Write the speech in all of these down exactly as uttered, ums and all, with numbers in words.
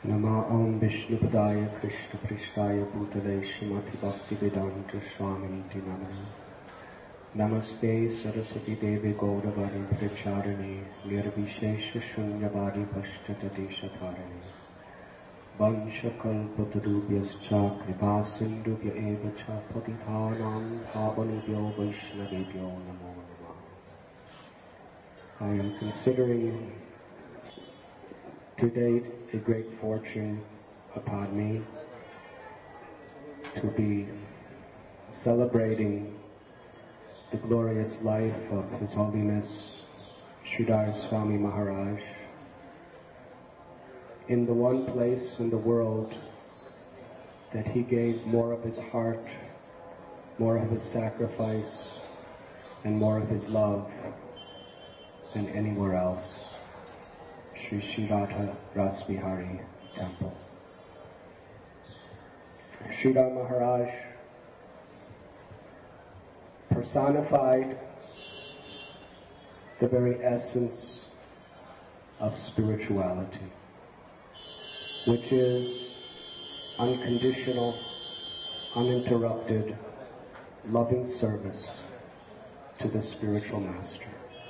Nama Om Vishnupadaya Krishna Prishtaya Bhutale Srimati Bhaktivedanta Swamini Namah. Namaste Saraswati Devi Gauravari Pracharani Nirvishesha Shunyavadi Pashtata Deshatharani Vanchakalpatarubhyascha Kripa Sindhubhya Eva Cha Patithanam Pavanubhyo Vaishnavebhyo Namo Namah. I am considering to date a great fortune upon me to be celebrating the glorious life of His Holiness Sridhar Swami Maharaj in the one place in the world that he gave more of his heart, more of his sacrifice, and more of his love than anywhere else. Sri Sri Radha Rasbihari Temple. Sridhar Maharaj personified the very essence of spirituality, which is unconditional, uninterrupted, loving service to the spiritual master.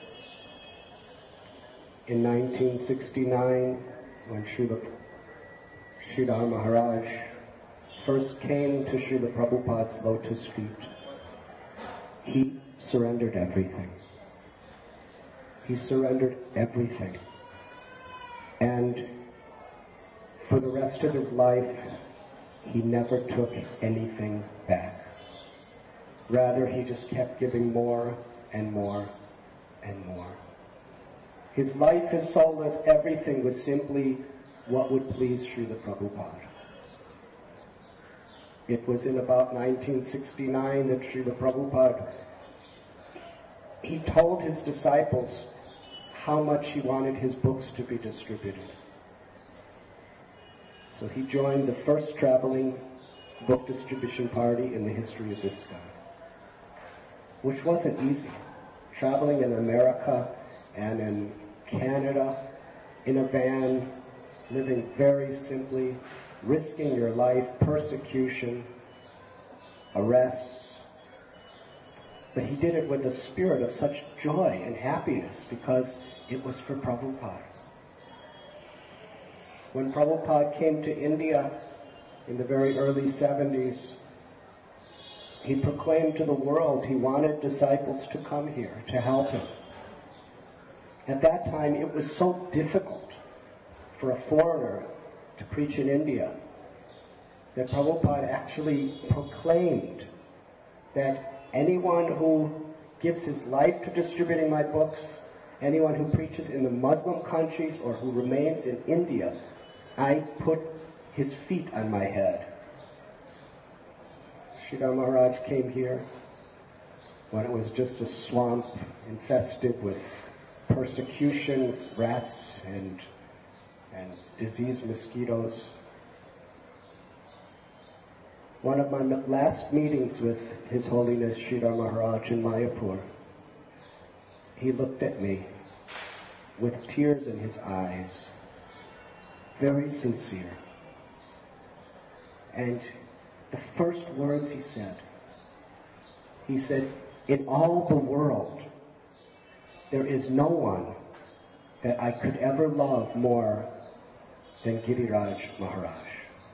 In nineteen sixty-nine, when Srila Sridhar Maharaj first came to Srila Prabhupada's lotus feet, he surrendered everything. He surrendered everything. And for the rest of his life, he never took anything back. Rather, he just kept giving more and more and more. His life, his soul, his everything was simply what would please Srila Prabhupada. It was in about nineteen sixty-nine that Srila Prabhupada, he told his disciples how much he wanted his books to be distributed. So he joined the first traveling book distribution party in the history of this sky, which wasn't easy. Traveling in America and in Canada, in a van, living very simply, risking your life, persecution, arrests. But he did it with a spirit of such joy and happiness because it was for Prabhupada. When Prabhupada came to India in the very early seventies, he proclaimed to the world he wanted disciples to come here to help him. At that time, it was so difficult for a foreigner to preach in India that Prabhupada actually proclaimed that anyone who gives his life to distributing my books, anyone who preaches in the Muslim countries or who remains in India, I put his feet on my head. Sridhar Maharaj came here when it was just a swamp infested with persecution, rats, and and diseased mosquitoes. One of my last meetings with His Holiness Sridhar Maharaj in Mayapur, he looked at me with tears in his eyes, very sincere. And the first words he said, he said, "In all the world, there is no one that I could ever love more than Giriraj Maharaj."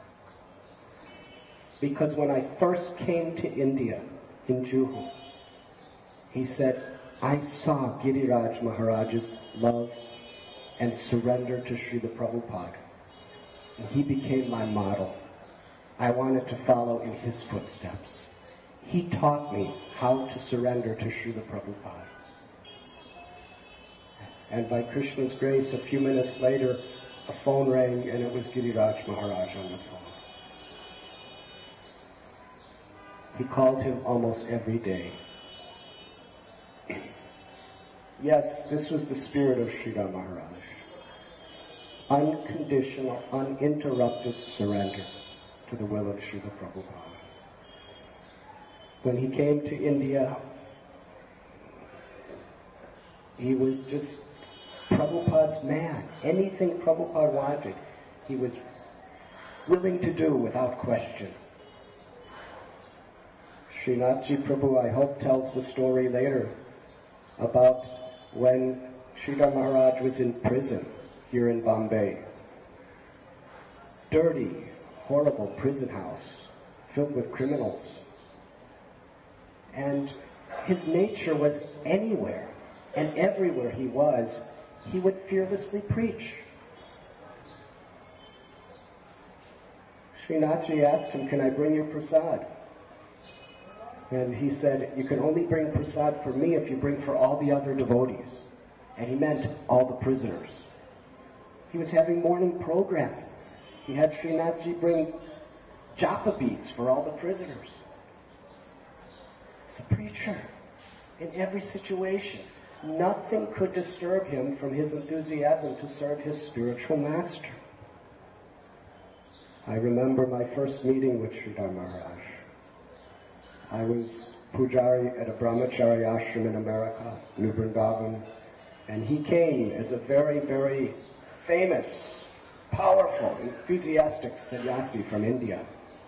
Because when I first came to India, in Juhu, he said, I saw Giriraj Maharaj's love and surrender to Srila Prabhupada. And he became my model. I wanted to follow in his footsteps. He taught me how to surrender to Srila Prabhupada. And by Krishna's grace, a few minutes later, a phone rang and it was Giriraj Maharaj on the phone. He called him almost every day. Yes, this was the spirit of Sridhar Maharaj. Unconditional, uninterrupted surrender to the will of Srila Prabhupada. When he came to India, he was just Prabhupada's man. Anything Prabhupada wanted, he was willing to do without question. Srinathji Prabhu, I hope, tells the story later about when Sridhar Maharaj was in prison here in Bombay. Dirty, horrible prison house filled with criminals. And his nature was anywhere and everywhere he was, he would fearlessly preach. Srinathji asked him, "Can I bring you prasad?" And he said, "You can only bring prasad for me if you bring for all the other devotees." And he meant all the prisoners. He was having morning program. He had Srinathji bring japa beads for all the prisoners. He's a preacher in every situation. Nothing could disturb him from his enthusiasm to serve his spiritual master. I remember my first meeting with Sridhar Maharaj. I was pujari at a brahmachari ashram in America, New Vrindavan, and he came as a very, very famous, powerful, enthusiastic sannyasi from India.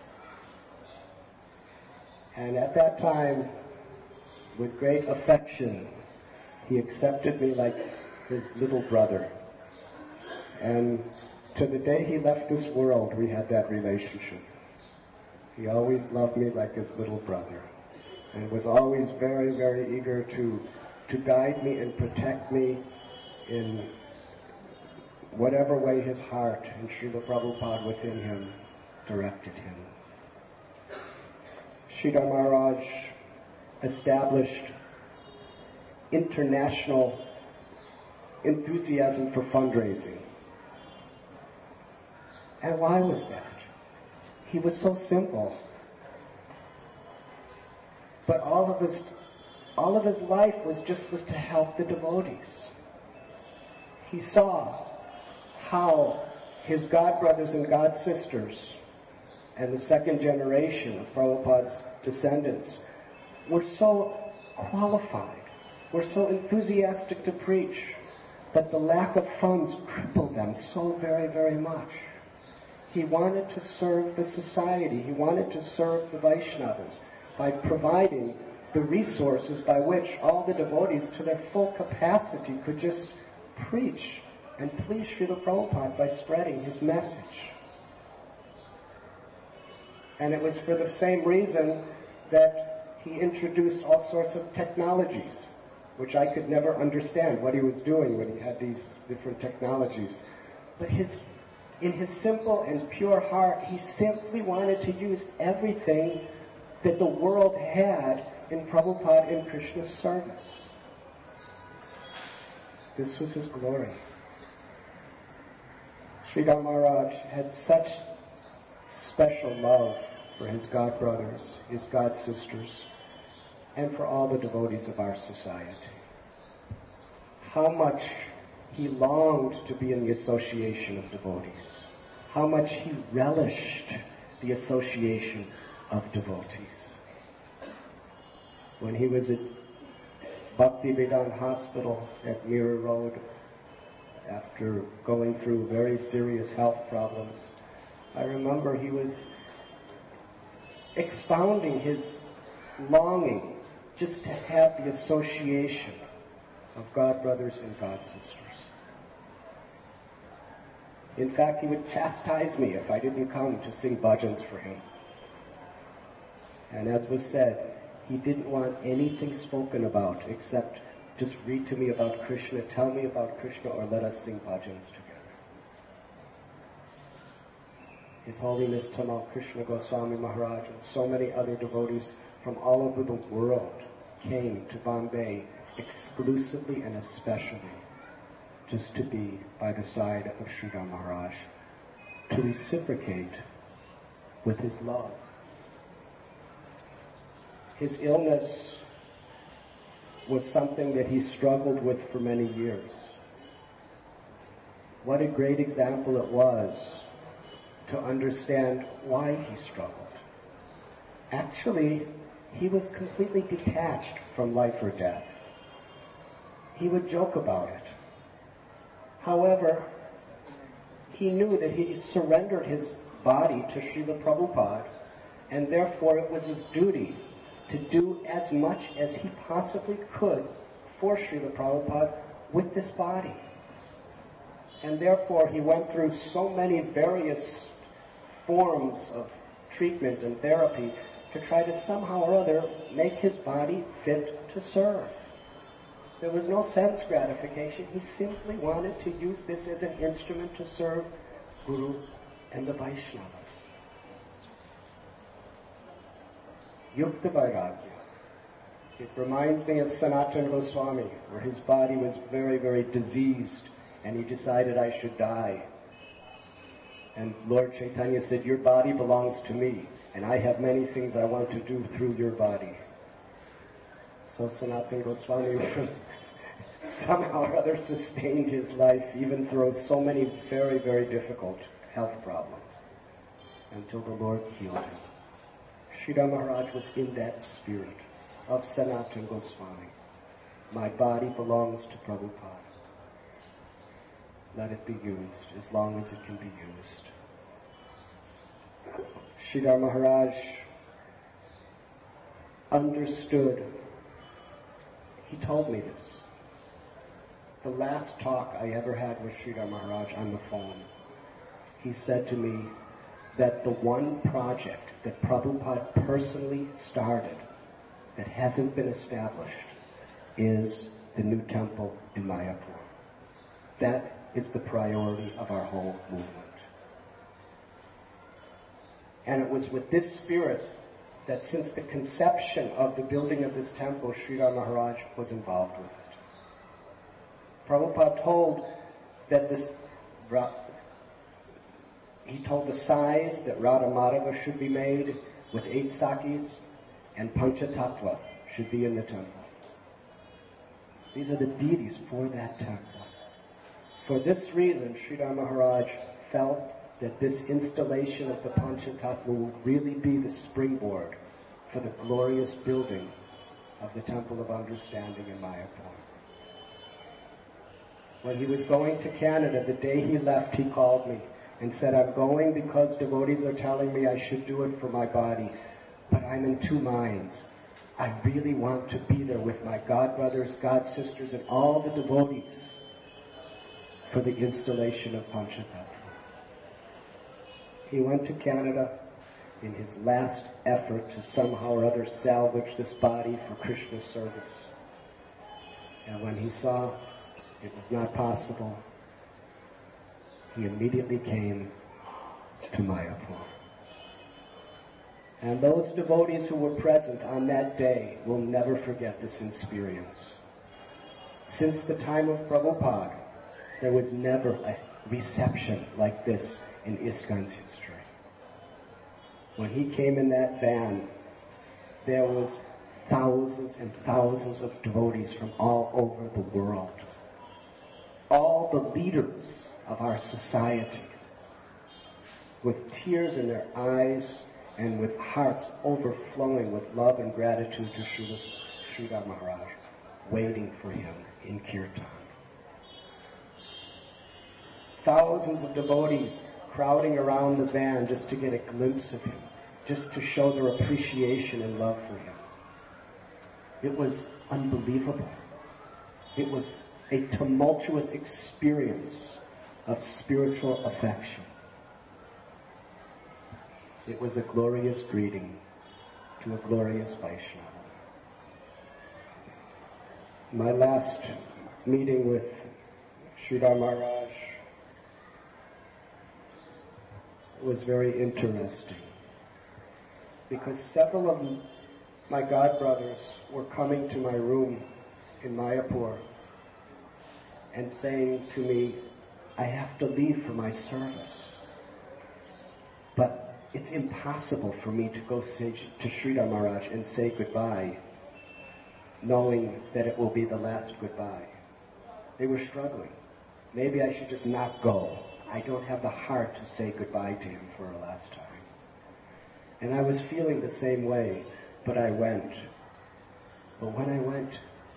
And at that time, with great affection, he accepted me like his little brother. And to the day he left this world, we had that relationship. He always loved me like his little brother, and was always very, very eager to, to guide me and protect me in whatever way his heart and Srila Prabhupada within him directed him. Sridhar Maharaj established international enthusiasm for fundraising. And why was that? He was so simple. But all of his, all of his life was just to help the devotees. He saw how his godbrothers and godsisters and the second generation of Prabhupada's descendants were so qualified, were so enthusiastic to preach, but the lack of funds crippled them so very, very much. He wanted to serve the society. He wanted to serve the Vaishnavas by providing the resources by which all the devotees to their full capacity could just preach and please Srila Prabhupada by spreading his message. And it was for the same reason that he introduced all sorts of technologies, which I could never understand what he was doing when he had these different technologies. But his In his simple and pure heart, he simply wanted to use everything that the world had in Prabhupada and Krishna's service. This was his glory. Sridhar Maharaj had such special love for his godbrothers, his godsisters, and for all the devotees of our society. How much he longed to be in the association of devotees. How much he relished the association of devotees. When he was at Bhakti Vedanta Hospital at Mira Road, after going through very serious health problems, I remember he was expounding his longing just to have the association of godbrothers and godsisters. In fact, he would chastise me if I didn't come to sing bhajans for him. And as was said, he didn't want anything spoken about except just read to me about Krishna, tell me about Krishna, or let us sing bhajans together. His Holiness Tamal Krishna Goswami Maharaj and so many other devotees from all over the world came to Bombay exclusively and especially just to be by the side of Sridhar Maharaj, to reciprocate with his love. His illness was something that he struggled with for many years. What a great example it was to understand why he struggled. Actually, he was completely detached from life or death. He would joke about it. However, he knew that he surrendered his body to Srila Prabhupada, and therefore it was his duty to do as much as he possibly could for Srila Prabhupada with this body. And therefore he went through so many various forms of treatment and therapy to try to somehow or other make his body fit to serve. There was no sense gratification. He simply wanted to use this as an instrument to serve Guru and the Vaishnavas. Yukta Vairagya. It reminds me of Sanatana Goswami, where his body was very, very diseased, and he decided, I should die. And Lord Chaitanya said, your body belongs to me, and I have many things I want to do through your body. So Sanatana Goswami somehow or other sustained his life, even through so many very, very difficult health problems, until the Lord healed him. Sridhar Maharaj was in that spirit of Sanatana Goswami. My body belongs to Prabhupada. Let it be used as long as it can be used. Sridhar Maharaj understood. He told me this. The last talk I ever had with Sridhar Maharaj on the phone, he said to me that the one project that Prabhupada personally started that hasn't been established is the new temple in Mayapur. That is the priority of our whole movement. And it was with this spirit that since the conception of the building of this temple, Sridhar Maharaj was involved with it. Prabhupada told that this, he told the size that Radha Madhava should be made with eight sakis, and Panchatattva should be in the temple. These are the deities for that temple. For this reason, Sridhar Maharaj felt that this installation of the Panchatattva would really be the springboard for the glorious building of the Temple of Understanding in Mayapur. When he was going to Canada, the day he left, he called me and said, I'm going because devotees are telling me I should do it for my body, but I'm in two minds. I really want to be there with my godbrothers, godsisters, and all the devotees for the installation of Panchatattva. He went to Canada in his last effort to somehow or other salvage this body for Krishna's service. And when he saw it was not possible, he immediately came to Mayapur. And those devotees who were present on that day will never forget this experience. Since the time of Prabhupada, there was never a reception like this in ISKCON's history. When he came in that van, there was thousands and thousands of devotees from all over the world. All the leaders of our society, with tears in their eyes and with hearts overflowing with love and gratitude to Srila Sridhar Maharaj, waiting for him in Kirtan. Thousands of devotees crowding around the van just to get a glimpse of him, just to show their appreciation and love for him. It was unbelievable. It was a tumultuous experience of spiritual affection. It was a glorious greeting to a glorious Vaishnava. My last meeting with Sridhar Maharaj was very interesting, because several of my godbrothers were coming to my room in Mayapur and saying to me, I have to leave for my service, but it's impossible for me to go say to Sridhar Maharaj and say goodbye, knowing that it will be the last goodbye. They were struggling. Maybe I should just not go. I don't have the heart to say goodbye to him for a last time. And I was feeling the same way, but I went. But when I went,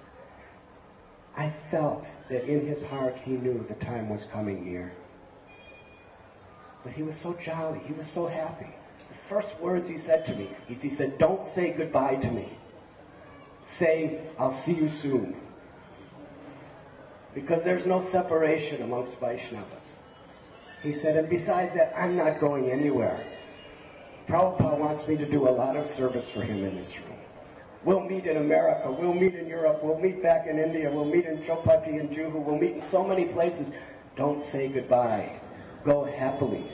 I felt that in his heart he knew the time was coming near. But he was so jolly. He was so happy. The first words he said to me, he he said, don't say goodbye to me. Say, I'll see you soon. Because there's no separation amongst Vaishnavas. He said, and besides that, I'm not going anywhere. Prabhupada wants me to do a lot of service for him in this room. We'll meet in America, we'll meet in Europe, we'll meet back in India, we'll meet in Chopati and Juhu, we'll meet in so many places. Don't say goodbye. Go happily.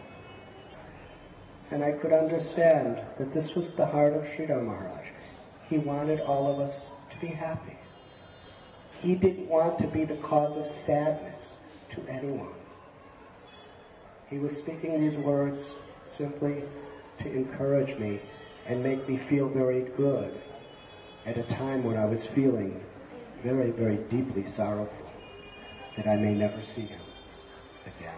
And I could understand that this was the heart of Sridhar Maharaj. He wanted all of us to be happy. He didn't want to be the cause of sadness to anyone. He was speaking these words simply to encourage me and make me feel very good at a time when I was feeling very, very deeply sorrowful that I may never see him again.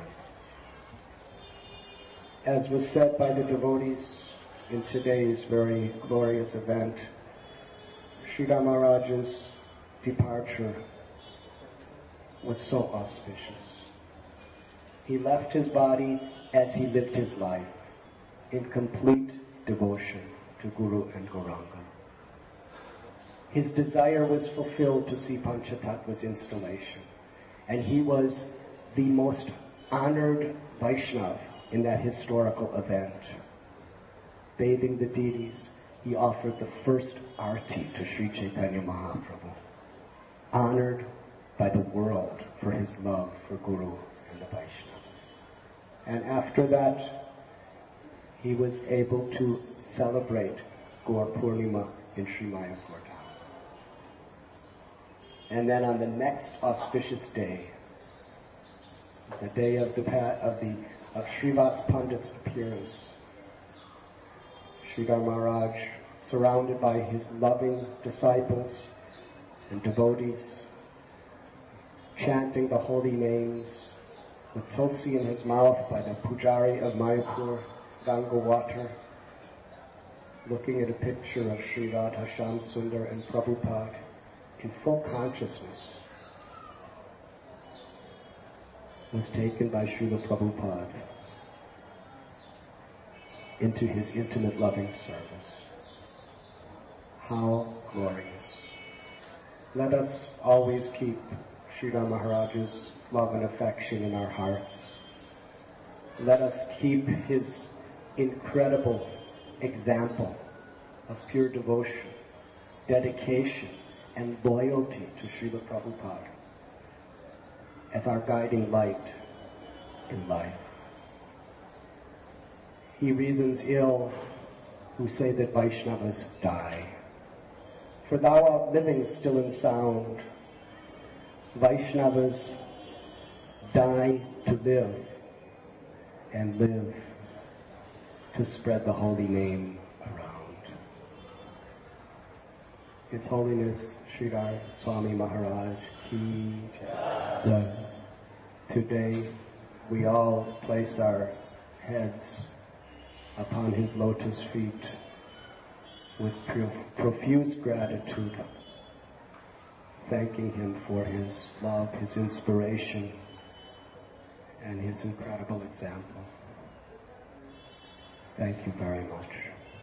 As was said by the devotees in today's very glorious event, Sridhar Maharaj's departure was so auspicious. He left his body as he lived his life, in complete devotion to Guru and Gauranga. His desire was fulfilled to see Panchatattva's installation, and he was the most honored Vaishnava in that historical event. Bathing the deities, he offered the first arti to Sri Chaitanya Mahaprabhu, honored by the world for his love for Guru and the Vaishnavas. And after that, he was able to celebrate Gaur Purnima in Sri Mayapur Dham. And then on the next auspicious day, the day of the of the of Srivas Pandit's appearance, Sridhar Maharaj, surrounded by his loving disciples and devotees, chanting the holy names, with tulsi in his mouth by the Pujari of Mayapur, Ganga water, looking at a picture of Sri Radha Shyam Sundar and Prabhupada in full consciousness, was taken by Srila Prabhupada into his intimate loving service. How glorious. Let us always keep Sridhar Maharaj's love and affection in our hearts. Let us keep his incredible example of pure devotion, dedication, and loyalty to Srila Prabhupada as our guiding light in life. He reasons ill who say that Vaishnavas die. For thou art living still and sound. Vaishnavas die to live, and live to spread the holy name around. His Holiness Sridhar Swami Maharaj Ki Jai. Today we all place our heads upon his lotus feet with profuse gratitude, thanking him for his love, his inspiration, and his incredible example. Thank you very much.